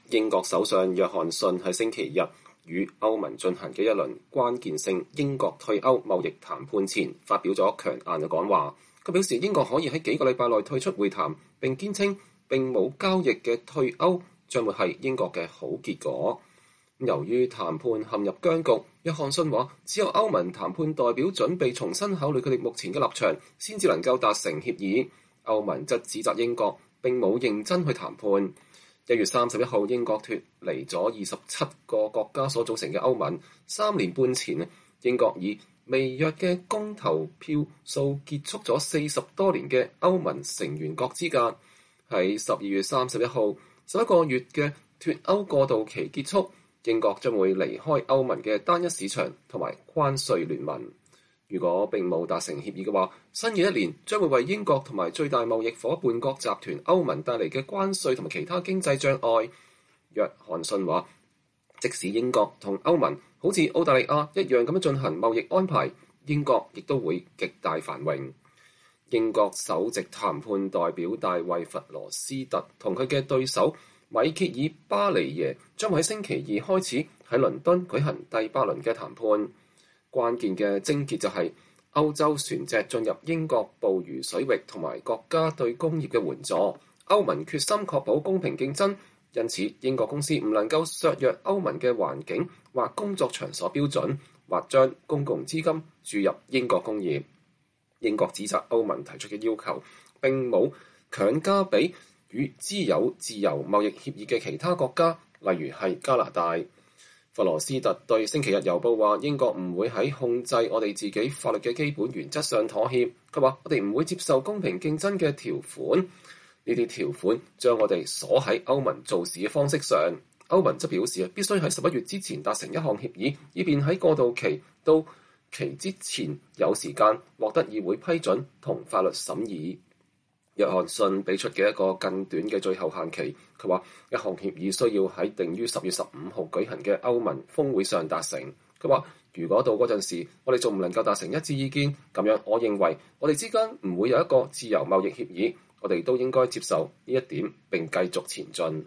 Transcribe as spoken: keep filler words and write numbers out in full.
英國首相約翰遜喺星期日與歐盟進行嘅一輪關鍵性英國退歐貿易談判前，發表咗強硬嘅講話。佢表示英國可以喺幾個禮拜內退出會談，並堅稱並冇交易嘅退歐將會係英國嘅好結果。由於談判陷入僵局，約翰遜話只有歐盟談判代表準備重新考慮佢哋目前嘅立場，先至能夠達成協議。歐盟則指責英國並冇認真去談判。一月三十一號，英國脫離咗二十七個國家所組成嘅歐盟。三年半前，英國以微弱嘅公投票數結束咗四十多年嘅歐盟成員國資格。喺十二月三十一號，十一個月嘅脫歐過渡期結束，英國將會離開歐盟嘅單一市場同埋關稅聯盟。如果並冇達成協議嘅話，新嘅一年將會為英國同埋最大貿易夥伴國集團歐盟帶嚟嘅關稅同埋其他經濟障礙。約翰遜話，即使英國同歐盟好似澳大利亞一樣咁樣進行貿易安排，英國亦都會極大繁榮。英國首席談判代表大衛弗羅斯特同佢嘅對手米歇爾巴尼耶將會喺星期二開始喺倫敦舉行第八輪嘅談判。關鍵嘅症結就係歐洲船隻進入英國捕魚水域同埋國家對工業嘅援助。歐盟決心確保公平競爭，因此英國公司唔能夠削弱歐盟嘅環境或工作場所標準，或將公共資金注入英國工業。英國指責歐盟提出嘅要求並冇強加俾與之有自由貿易協議嘅其他國家，例如係加拿大。弗羅斯特對星期日郵報話，英國唔會喺控制我哋自己法律嘅基本原則上妥協。佢話，我哋唔會接受公平競爭嘅條款，呢啲條款將我哋鎖喺歐盟做事嘅方式上。歐盟則表示必須喺十一月之前達成一項協議，以便喺過渡期到期之前有時間獲得議會批准同法律審議。約翰遜俾出嘅一個更短嘅最後限期，佢話一項協議需要喺定於十月十五號舉行嘅歐盟峰會上達成。佢話如果到嗰陣時我哋仲唔能夠達成一致意見，咁樣我認為我哋之間唔會有一個自由貿易協議，我哋都應該接受呢一點並繼續前進。